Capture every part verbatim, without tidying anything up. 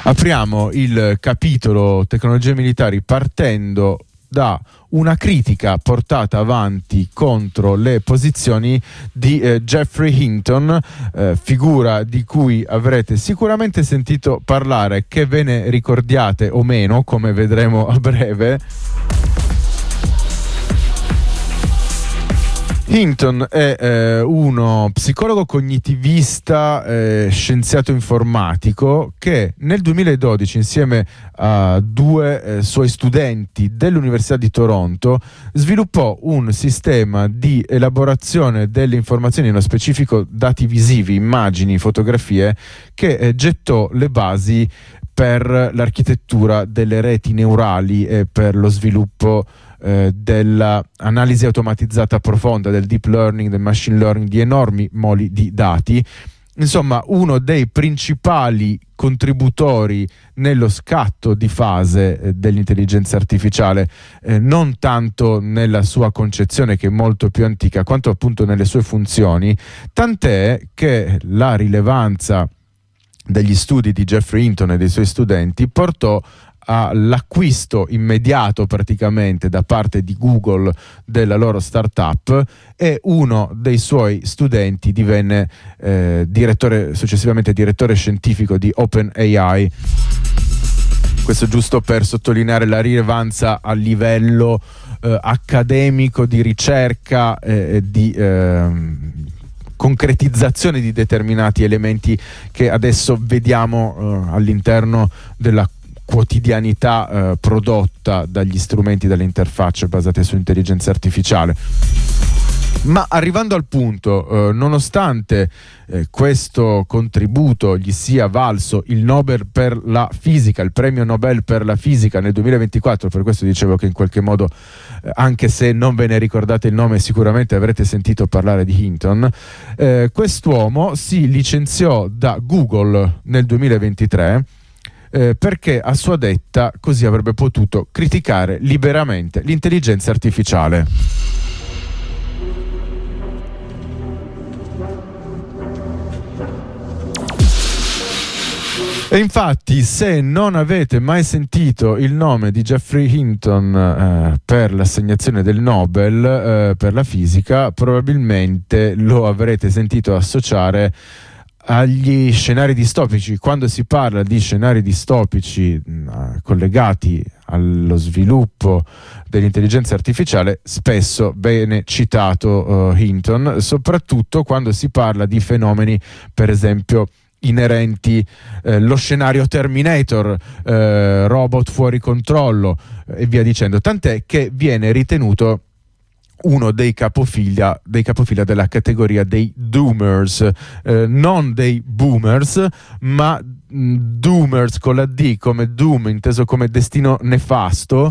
Apriamo il capitolo tecnologie militari partendo da una critica portata avanti contro le posizioni di eh, Geoffrey Hinton, eh, figura di cui avrete sicuramente sentito parlare, che ve ne ricordiate o meno, come vedremo a breve. Hinton è eh, uno psicologo cognitivista, eh, scienziato informatico, che nel duemiladodici, insieme a due eh, suoi studenti dell'Università di Toronto, sviluppò un sistema di elaborazione delle informazioni, nello specifico dati visivi, immagini, fotografie, che eh, gettò le basi per l'architettura delle reti neurali e per lo sviluppo eh, dell'analisi automatizzata profonda, del deep learning, del machine learning, di enormi moli di dati. Insomma, uno dei principali contributori nello scatto di fase eh, dell'intelligenza artificiale, eh, non tanto nella sua concezione, che è molto più antica, quanto appunto nelle sue funzioni, tant'è che la rilevanza degli studi di Geoffrey Hinton e dei suoi studenti portò all'acquisto immediato praticamente da parte di Google della loro startup, e uno dei suoi studenti divenne eh, direttore, successivamente direttore scientifico di OpenAI. Questo giusto per sottolineare la rilevanza a livello eh, accademico, di ricerca e eh, di eh, concretizzazione di determinati elementi che adesso vediamo eh, all'interno della quotidianità eh, prodotta dagli strumenti, dalle interfacce basate sull'intelligenza artificiale. Ma arrivando al punto, eh, nonostante eh, questo contributo gli sia valso il Nobel per la fisica, il premio Nobel per la fisica nel duemilaventiquattro, per questo dicevo che in qualche modo, eh, anche se non ve ne ricordate il nome, sicuramente avrete sentito parlare di Hinton, eh, quest'uomo si licenziò da Google nel duemilaventitré, Eh, perché a sua detta così avrebbe potuto criticare liberamente l'intelligenza artificiale. E infatti, se non avete mai sentito il nome di Geoffrey Hinton eh, per l'assegnazione del Nobel eh, per la fisica, probabilmente lo avrete sentito associare agli scenari distopici. Quando si parla di scenari distopici mh, collegati allo sviluppo dell'intelligenza artificiale, spesso viene citato uh, Hinton, soprattutto quando si parla di fenomeni, per esempio, inerenti eh, lo scenario Terminator, eh, robot fuori controllo eh, e via dicendo, tant'è che viene ritenuto uno dei capofila, dei capofila della categoria dei doomers, eh, non dei boomers, ma mh, doomers con la D, come doom inteso come destino nefasto.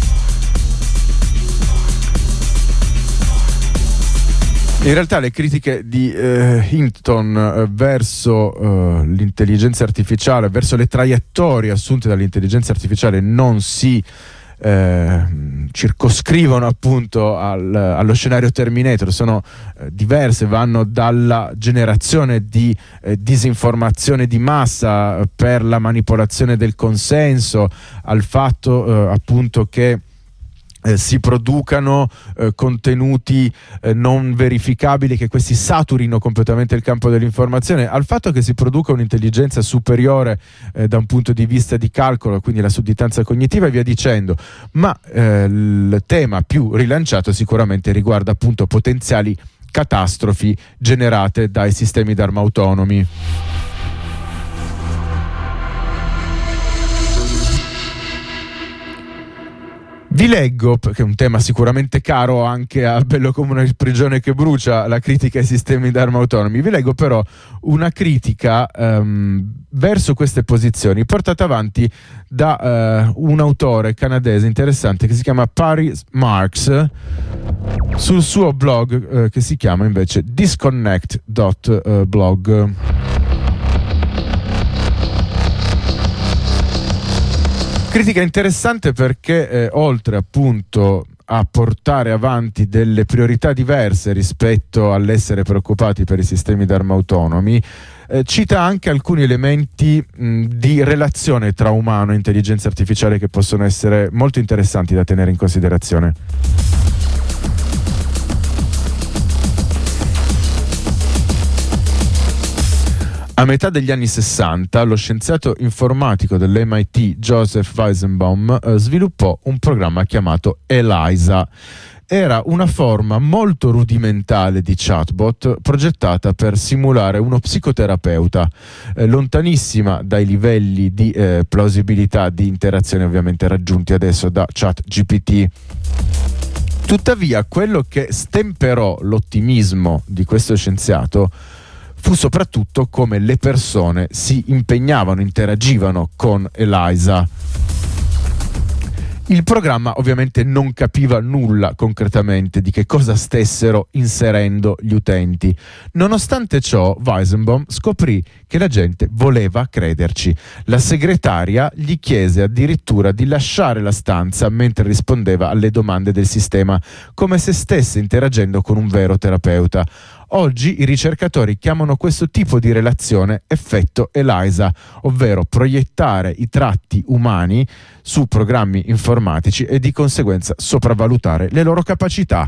In realtà le critiche di eh, Hinton eh, verso eh, l'intelligenza artificiale, verso le traiettorie assunte dall'intelligenza artificiale, non si Eh, circoscrivono appunto al, allo scenario Terminator, sono eh, diverse, vanno dalla generazione di eh, disinformazione di massa per la manipolazione del consenso, al fatto eh, appunto che Eh, si producano eh, contenuti eh, non verificabili, che questi saturino completamente il campo dell'informazione, al fatto che si produca un'intelligenza superiore eh, da un punto di vista di calcolo, quindi la sudditanza cognitiva e via dicendo. Ma eh, il tema più rilanciato sicuramente riguarda appunto potenziali catastrofi generate dai sistemi d'arma autonomi. Vi leggo, perché è un tema sicuramente caro anche a Bello come una prigione che brucia, la critica ai sistemi d'arma autonomi. Vi leggo però una critica um, verso queste posizioni portata avanti da uh, un autore canadese interessante che si chiama Paris Marx, sul suo blog uh, che si chiama invece disconnect punto blog. Critica interessante perché eh, oltre appunto a portare avanti delle priorità diverse rispetto all'essere preoccupati per i sistemi d'arma autonomi, eh, cita anche alcuni elementi mh, di relazione tra umano e intelligenza artificiale che possono essere molto interessanti da tenere in considerazione. A metà degli anni sessanta, lo scienziato informatico dell'M I T Joseph Weizenbaum eh, sviluppò un programma chiamato ELIZA. Era una forma molto rudimentale di chatbot progettata per simulare uno psicoterapeuta, eh, lontanissima dai livelli di eh, plausibilità di interazione ovviamente raggiunti adesso da ChatGPT. Tuttavia, quello che stemperò l'ottimismo di questo scienziato fu soprattutto come le persone si impegnavano, interagivano con ELIZA. Il programma ovviamente non capiva nulla concretamente di che cosa stessero inserendo gli utenti. Nonostante ciò, Weizenbaum scoprì che la gente voleva crederci. La segretaria gli chiese addirittura di lasciare la stanza mentre rispondeva alle domande del sistema, come se stesse interagendo con un vero terapeuta. Oggi i ricercatori chiamano questo tipo di relazione effetto ELIZA, ovvero proiettare i tratti umani su programmi informatici e di conseguenza sopravvalutare le loro capacità.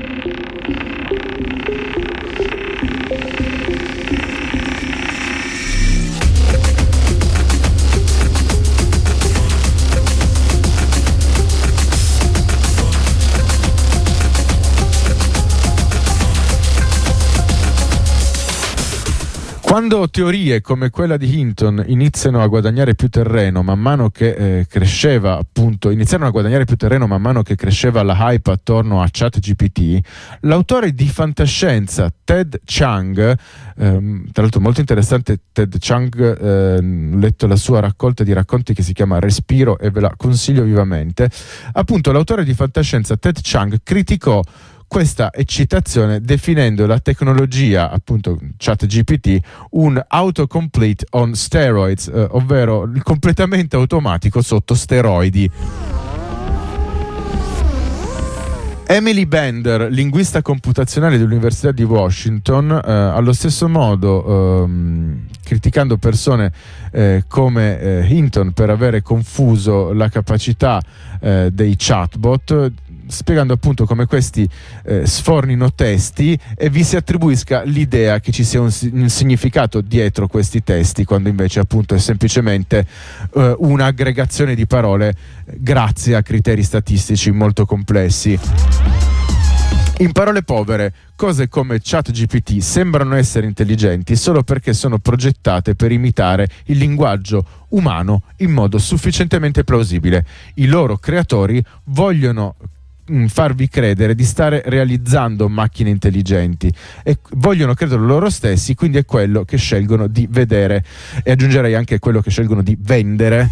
Quando teorie come quella di Hinton iniziano a guadagnare più terreno man mano che eh, cresceva, appunto, iniziarono a guadagnare più terreno man mano che cresceva la hype attorno a ChatGPT, l'autore di fantascienza Ted Chiang, ehm, tra l'altro molto interessante Ted Chiang, eh, ho letto la sua raccolta di racconti che si chiama Respiro e ve la consiglio vivamente, appunto l'autore di fantascienza Ted Chiang criticò questa eccitazione definendo la tecnologia, appunto ChatGPT, un autocomplete on steroids, eh, ovvero il completamento automatico sotto steroidi. Emily Bender, linguista computazionale dell'Università di Washington, eh, allo stesso modo ehm, criticando persone eh, come eh, Hinton per avere confuso la capacità eh, dei chatbot, spiegando appunto come questi eh, sfornino testi e vi si attribuisca l'idea che ci sia un, un significato dietro questi testi, quando invece appunto è semplicemente eh, un'aggregazione di parole grazie a criteri statistici molto complessi. In parole povere, cose come ChatGPT sembrano essere intelligenti solo perché sono progettate per imitare il linguaggio umano in modo sufficientemente plausibile. I loro creatori vogliono farvi credere di stare realizzando macchine intelligenti e vogliono credere loro stessi, quindi è quello che scelgono di vedere, e aggiungerei anche quello che scelgono di vendere.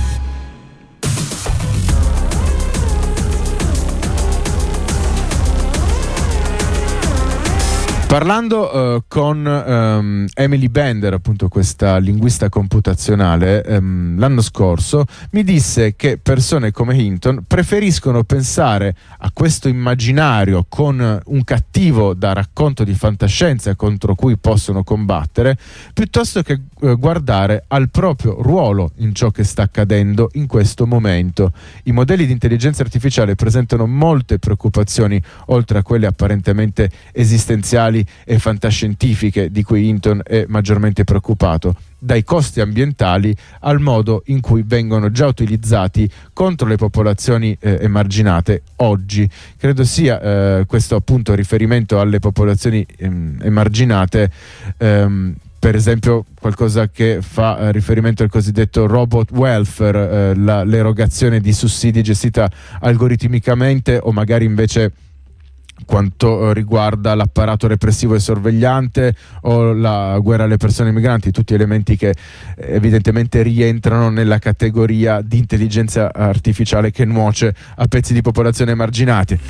Parlando uh, con um, Emily Bender, appunto questa linguista computazionale, um, l'anno scorso mi disse che persone come Hinton preferiscono pensare a questo immaginario con un cattivo da racconto di fantascienza contro cui possono combattere, piuttosto che uh, guardare al proprio ruolo in ciò che sta accadendo in questo momento. I modelli di intelligenza artificiale presentano molte preoccupazioni, oltre a quelle apparentemente esistenziali e fantascientifiche di cui Hinton è maggiormente preoccupato, dai costi ambientali al modo in cui vengono già utilizzati contro le popolazioni eh, emarginate oggi. Credo sia eh, questo appunto riferimento alle popolazioni ehm, emarginate, ehm, per esempio qualcosa che fa eh, riferimento al cosiddetto robot welfare, eh, la, l'erogazione di sussidi gestita algoritmicamente, o magari invece quanto riguarda l'apparato repressivo e sorvegliante o la guerra alle persone migranti, tutti elementi che evidentemente rientrano nella categoria di intelligenza artificiale che nuoce a pezzi di popolazione emarginati.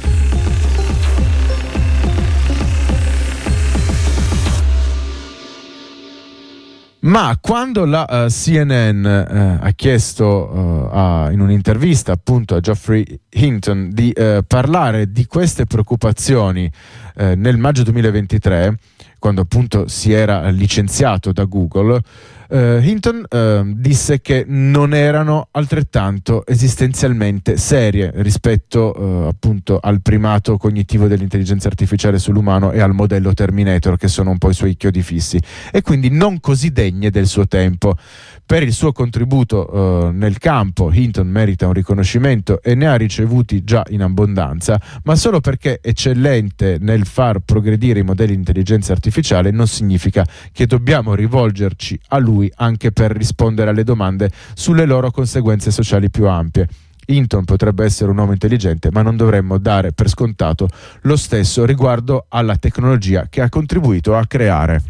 Ma quando la uh, C N N uh, ha chiesto uh, a, in un'intervista appunto a Geoffrey Hinton di uh, parlare di queste preoccupazioni uh, nel maggio duemilaventitré, quando appunto si era licenziato da Google, Uh, Hinton uh, disse che non erano altrettanto esistenzialmente serie rispetto uh, appunto al primato cognitivo dell'intelligenza artificiale sull'umano e al modello Terminator, che sono un po' i suoi chiodi fissi, e quindi non così degne del suo tempo. Per il suo contributo uh, nel campo, Hinton merita un riconoscimento e ne ha ricevuti già in abbondanza, ma solo perché eccellente nel far progredire i modelli di intelligenza artificiale non significa che dobbiamo rivolgerci a lui anche per rispondere alle domande sulle loro conseguenze sociali più ampie. Hinton potrebbe essere un uomo intelligente, ma non dovremmo dare per scontato lo stesso riguardo alla tecnologia che ha contribuito a creare.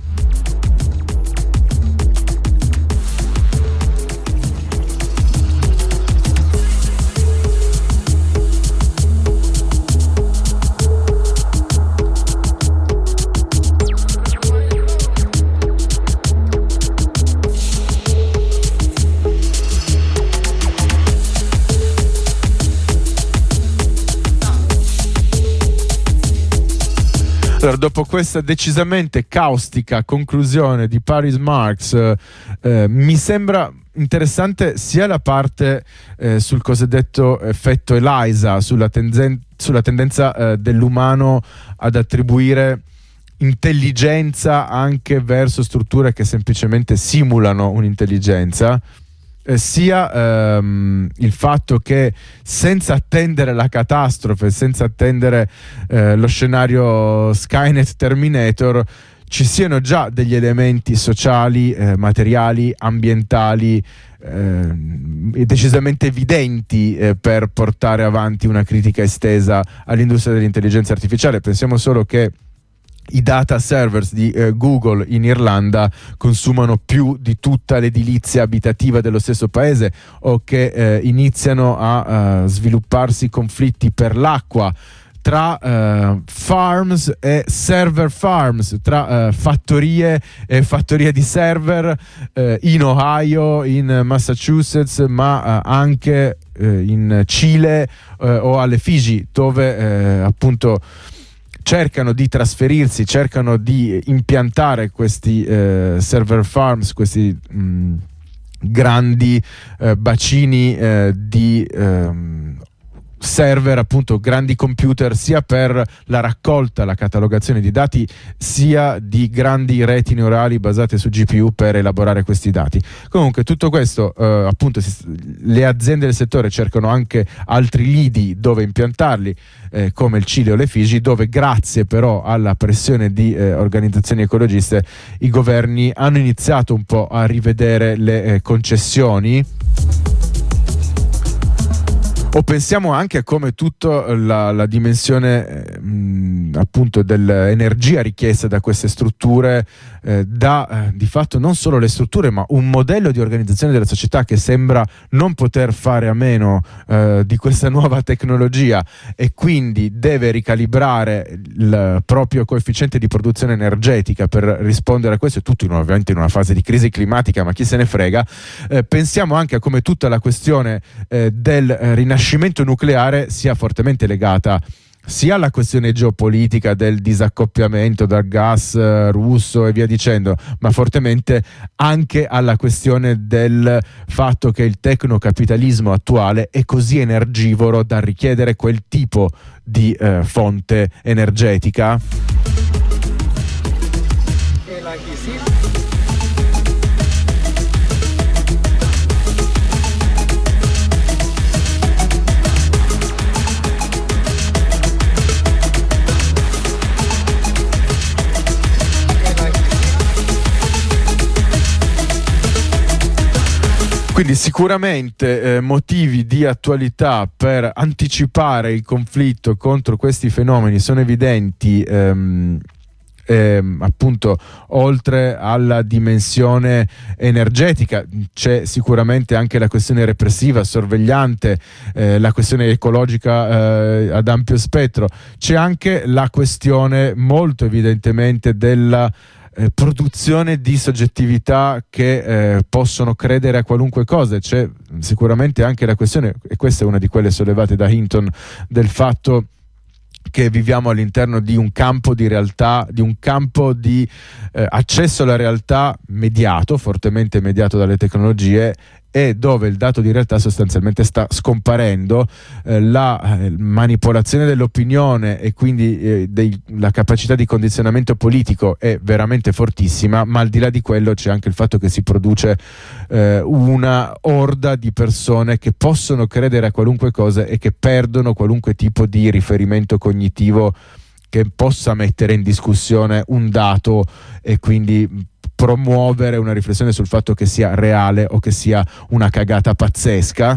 Allora, dopo questa decisamente caustica conclusione di Paris Marx, eh, eh, mi sembra interessante sia la parte eh, sul cosiddetto effetto ELIZA, sulla, tenzen- sulla tendenza eh, dell'umano ad attribuire intelligenza anche verso strutture che semplicemente simulano un'intelligenza, eh, sia ehm, il fatto che senza attendere la catastrofe, senza attendere eh, lo scenario Skynet Terminator, ci siano già degli elementi sociali, eh, materiali, ambientali eh, decisamente evidenti eh, per portare avanti una critica estesa all'industria dell'intelligenza artificiale. Pensiamo solo che i data servers di eh, Google in Irlanda consumano più di tutta l'edilizia abitativa dello stesso paese, o che eh, iniziano a uh, svilupparsi conflitti per l'acqua tra uh, farms e server farms, tra uh, fattorie e fattorie di server uh, in Ohio, in Massachusetts, ma uh, anche uh, in Cile uh, o alle Figi, dove uh, appunto cercano di trasferirsi, cercano di impiantare questi eh, server farms, questi mh, grandi eh, bacini eh, di ehm, server, appunto grandi computer, sia per la raccolta, la catalogazione di dati, sia di grandi reti neurali basate su G P U per elaborare questi dati. Comunque tutto questo, eh, appunto si, le aziende del settore cercano anche altri lidi dove impiantarli, eh, come il Cile o le Figi, dove grazie però alla pressione di eh, organizzazioni ecologiste i governi hanno iniziato un po' a rivedere le eh, concessioni. O pensiamo anche a come tutta la, la dimensione eh, mh, appunto dell'energia richiesta da queste strutture eh, dà eh, di fatto non solo le strutture, ma un modello di organizzazione della società che sembra non poter fare a meno eh, di questa nuova tecnologia, e quindi deve ricalibrare il proprio coefficiente di produzione energetica per rispondere a questo, e tutto in, ovviamente in una fase di crisi climatica, ma chi se ne frega. Eh, pensiamo anche a come tutta la questione eh, del eh, rinascimento nucleare sia fortemente legata sia alla questione geopolitica del disaccoppiamento dal gas eh, russo e via dicendo, ma fortemente anche alla questione del fatto che il tecnocapitalismo attuale è così energivoro da richiedere quel tipo di eh, fonte energetica. Quindi sicuramente eh, motivi di attualità per anticipare il conflitto contro questi fenomeni sono evidenti, ehm, ehm, appunto oltre alla dimensione energetica c'è sicuramente anche la questione repressiva, sorvegliante, eh, la questione ecologica eh, ad ampio spettro, c'è anche la questione molto evidentemente della Eh, produzione di soggettività che eh, possono credere a qualunque cosa. C'è sicuramente anche la questione, e questa è una di quelle sollevate da Hinton, del fatto che viviamo all'interno di un campo di realtà, di un campo di eh, accesso alla realtà mediato, fortemente mediato dalle tecnologie, e dove il dato di realtà sostanzialmente sta scomparendo. Eh, la eh, manipolazione dell'opinione e quindi eh, dei, la capacità di condizionamento politico è veramente fortissima, ma al di là di quello c'è anche il fatto che si produce eh, una orda di persone che possono credere a qualunque cosa e che perdono qualunque tipo di riferimento cognitivo che possa mettere in discussione un dato e quindi promuovere una riflessione sul fatto che sia reale o che sia una cagata pazzesca.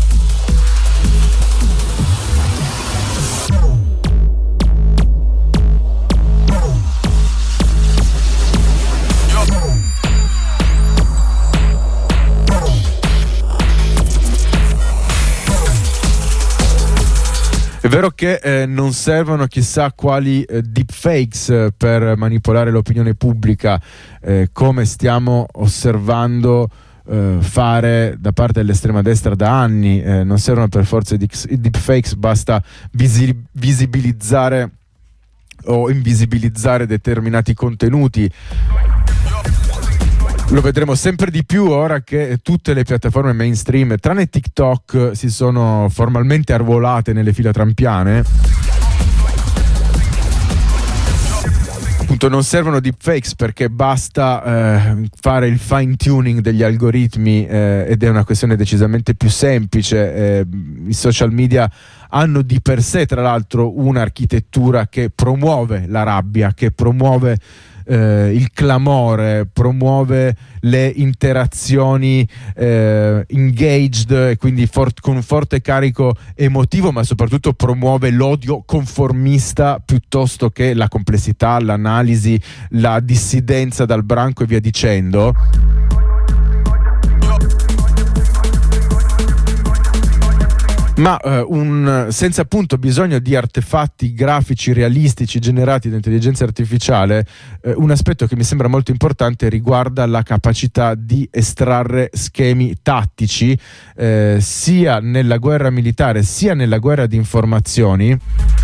È vero che eh, non servono chissà quali eh, deepfakes eh, per manipolare l'opinione pubblica, eh, come stiamo osservando eh, fare da parte dell'estrema destra da anni. Eh, non servono per forza i deepfakes, basta visi- visibilizzare o invisibilizzare determinati contenuti. Lo vedremo sempre di più ora che tutte le piattaforme mainstream, tranne TikTok, si sono formalmente arruolate nelle fila trampiane. Appunto, non servono deepfakes perché basta eh, fare il fine tuning degli algoritmi eh, ed è una questione decisamente più semplice. Eh, i social media hanno di per sé, tra l'altro, un'architettura che promuove la rabbia, che promuove Eh, il clamore, promuove le interazioni eh, engaged e quindi for- con un forte carico emotivo, ma soprattutto promuove l'odio conformista piuttosto che la complessità, l'analisi, la dissidenza dal branco e via dicendo. Ma eh, un, senza appunto bisogno di artefatti grafici realistici generati da intelligenza artificiale, eh, un aspetto che mi sembra molto importante riguarda la capacità di estrarre schemi tattici eh, sia nella guerra militare sia nella guerra di informazioni.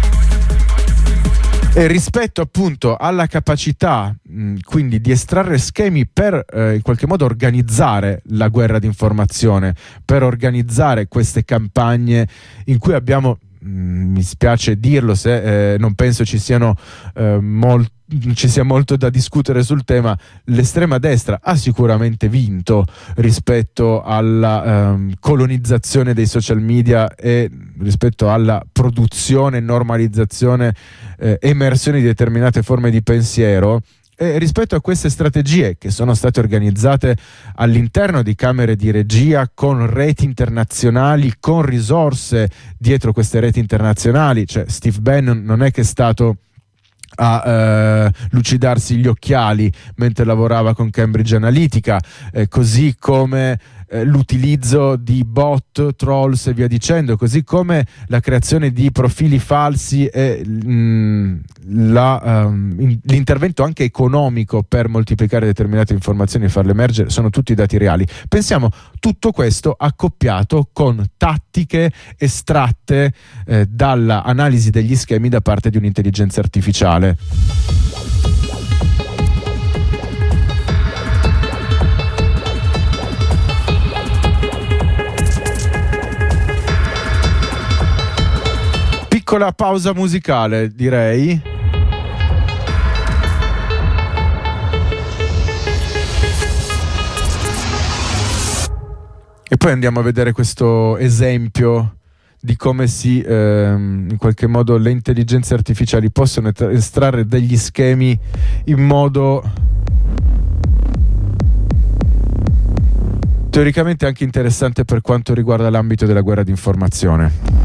E rispetto appunto alla capacità mh, quindi di estrarre schemi per eh, in qualche modo organizzare la guerra di informazione, per organizzare queste campagne in cui abbiamo, mh, mi spiace dirlo se eh, non penso ci siano eh, molti ci sia molto da discutere sul tema, l'estrema destra ha sicuramente vinto rispetto alla ehm, colonizzazione dei social media e rispetto alla produzione, normalizzazione, eh, emersione di determinate forme di pensiero. E rispetto a queste strategie che sono state organizzate all'interno di camere di regia con reti internazionali, con risorse dietro queste reti internazionali, cioè Steve Bannon non è che è stato a eh, lucidarsi gli occhiali mentre lavorava con Cambridge Analytica, eh, così come eh, l'utilizzo di bot, trolls e via dicendo, così come la creazione di profili falsi e mh, la, um, in, l'intervento anche economico per moltiplicare determinate informazioni e farle emergere, sono tutti dati reali. Pensiamo tutto questo accoppiato con tattiche estratte eh, dall'analisi degli schemi da parte di un'intelligenza artificiale. Piccola pausa musicale, direi. E poi andiamo a vedere questo esempio di come si, ehm, in qualche modo, le intelligenze artificiali possono estrarre degli schemi in modo teoricamente anche interessante per quanto riguarda l'ambito della guerra di informazione.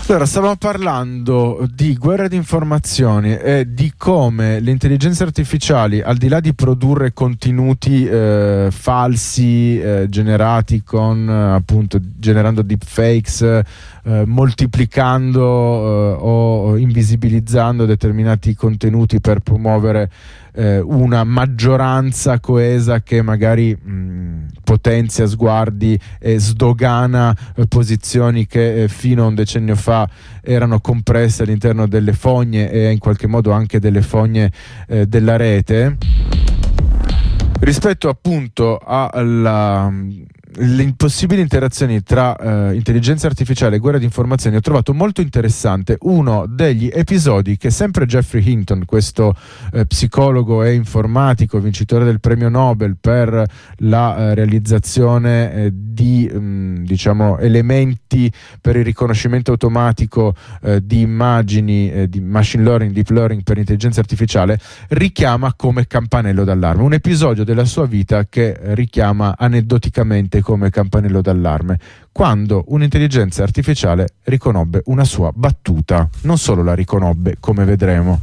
Allora, stavamo parlando di guerra di informazioni e di come le intelligenze artificiali, al di là di produrre contenuti eh, falsi, eh, generati con eh, appunto generando deepfakes, eh, moltiplicando eh, o invisibilizzando determinati contenuti per promuovere eh, una maggioranza coesa che magari mh, potenzia sguardi e sdogana eh, posizioni che eh, fino a un decennio fa erano compresse all'interno delle fogne e in qualche modo anche delle fogne eh, della rete, rispetto appunto alla le impossibili interazioni tra eh, intelligenza artificiale e guerra di informazioni. Ho trovato molto interessante uno degli episodi che sempre Geoffrey Hinton, questo eh, psicologo e informatico vincitore del premio Nobel per la eh, realizzazione eh, di mh, diciamo elementi per il riconoscimento automatico eh, di immagini, eh, di machine learning, deep learning per intelligenza artificiale, richiama come campanello d'allarme un episodio della sua vita che richiama aneddoticamente come campanello d'allarme, quando un'intelligenza artificiale riconobbe una sua battuta. Non solo la riconobbe, come vedremo.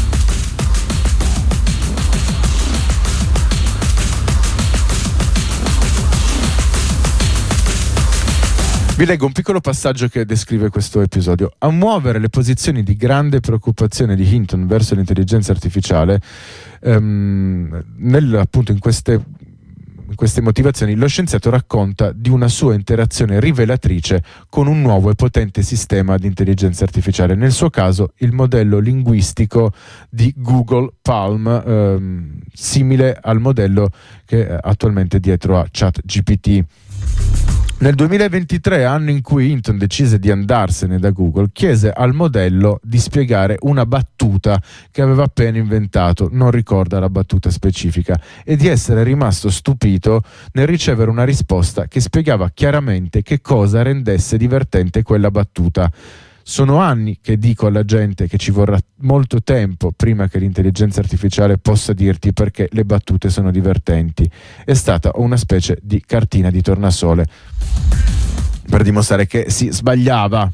Vi leggo un piccolo passaggio che descrive questo episodio. A muovere le posizioni di grande preoccupazione di Hinton verso l'intelligenza artificiale, ehm, nel, appunto in queste In queste motivazioni, lo scienziato racconta di una sua interazione rivelatrice con un nuovo e potente sistema di intelligenza artificiale, nel suo caso il modello linguistico di Google Palm, ehm, simile al modello che è attualmente dietro a ChatGPT. Nel duemilaventitré, anno in cui Hinton decise di andarsene da Google, chiese al modello di spiegare una battuta che aveva appena inventato, non ricorda la battuta specifica, e di essere rimasto stupito nel ricevere una risposta che spiegava chiaramente che cosa rendesse divertente quella battuta. Sono anni che dico alla gente che ci vorrà molto tempo prima che l'intelligenza artificiale possa dirti perché le battute sono divertenti. È stata una specie di cartina di tornasole per dimostrare che si sbagliava.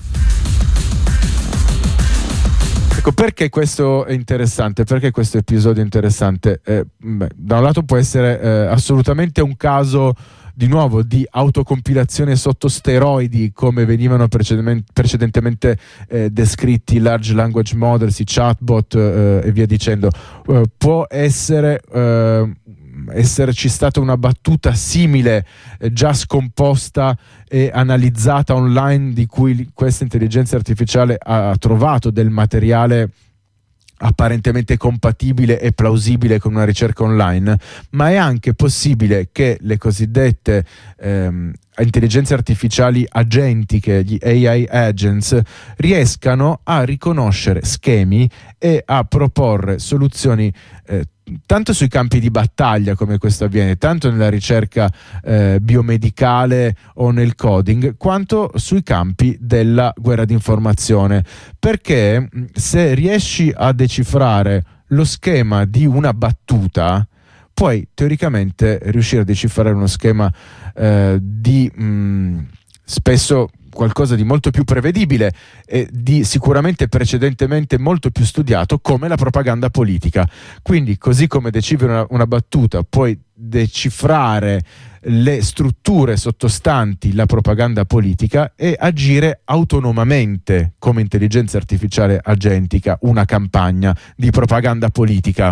Ecco, perché questo è interessante? Perché questo episodio è interessante? Eh, beh, da un lato può essere eh, assolutamente un caso di nuovo di autocompilazione sotto steroidi, come venivano precedentemente eh, descritti i large language models, i chatbot eh, e via dicendo. Uh, può essere uh, esserci stata una battuta simile, eh, già scomposta e analizzata online, di cui questa intelligenza artificiale ha trovato del materiale apparentemente compatibile e plausibile con una ricerca online, ma è anche possibile che le cosiddette ehm, intelligenze artificiali agentiche, gli A I agents, riescano a riconoscere schemi e a proporre soluzioni eh, tanto sui campi di battaglia, come questo avviene, tanto nella ricerca eh, biomedicale o nel coding, quanto sui campi della guerra d'informazione. Perché se riesci a decifrare lo schema di una battuta, puoi teoricamente riuscire a decifrare uno schema eh, di mh, spesso qualcosa di molto più prevedibile e di sicuramente precedentemente molto più studiato, come la propaganda politica. Quindi, così come decifri una, una battuta, puoi decifrare le strutture sottostanti la propaganda politica e agire autonomamente come intelligenza artificiale agentica una campagna di propaganda politica.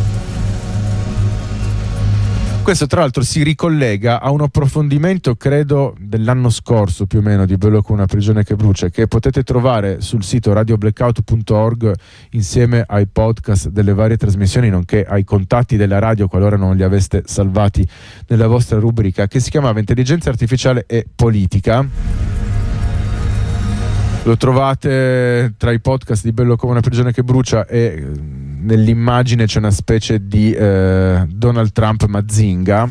Questo tra l'altro si ricollega a un approfondimento, credo, dell'anno scorso più o meno, di Bello come una prigione che brucia, che potete trovare sul sito radio blackout punto org insieme ai podcast delle varie trasmissioni, nonché ai contatti della radio qualora non li aveste salvati nella vostra rubrica, che si chiamava Intelligenza Artificiale e Politica. Lo trovate tra i podcast di Bello come una prigione che brucia e nell'immagine c'è una specie di eh, Donald Trump Mazinga.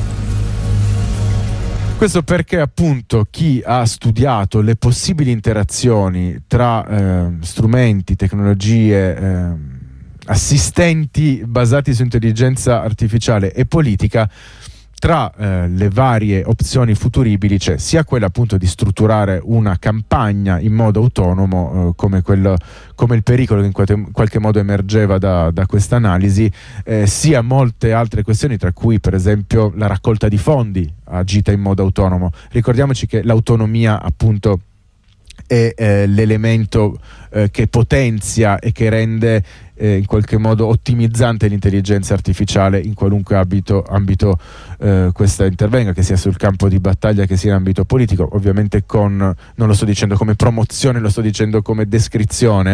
Questo perché appunto chi ha studiato le possibili interazioni tra eh, strumenti, tecnologie, eh, assistenti basati su intelligenza artificiale e politica tra eh, le varie opzioni futuribili c'è sia quella appunto di strutturare una campagna in modo autonomo, eh, come, quello, come il pericolo che in qualche, in qualche modo emergeva da, da questa analisi, eh, sia molte altre questioni, tra cui per esempio la raccolta di fondi agita in modo autonomo. Ricordiamoci che l'autonomia appunto è eh, l'elemento eh, che potenzia e che rende eh, in qualche modo ottimizzante l'intelligenza artificiale in qualunque ambito, ambito eh, questa intervenga, che sia sul campo di battaglia che sia in ambito politico, ovviamente con, non lo sto dicendo come promozione, lo sto dicendo come descrizione.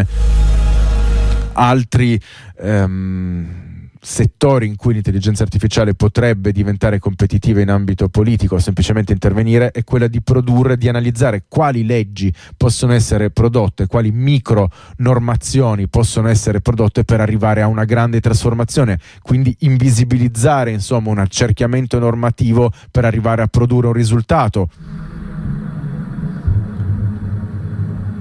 Altri ehm, settori in cui l'intelligenza artificiale potrebbe diventare competitiva in ambito politico o semplicemente intervenire è quella di produrre, di analizzare quali leggi possono essere prodotte, quali micro normazioni possono essere prodotte per arrivare a una grande trasformazione, quindi invisibilizzare insomma un accerchiamento normativo per arrivare a produrre un risultato.